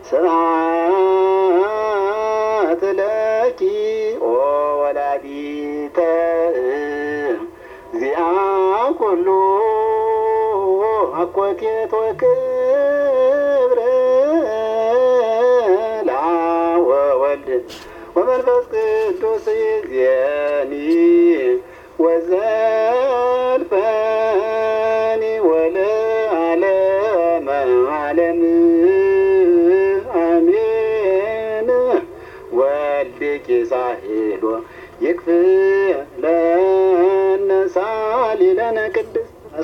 ስብሐት ለኪ ኦ ወላዲተ እግዚአ ኩሉ አኮቴት ወክብር ለአብ ወወልድ ወመንፈስ ቅዱስ ይእዜኒ ወዘልፈኒ ወለዓለመ ዓለም አሜን። ወልድኪ ሳሄሎ ይክፍለነ ሳሊለነ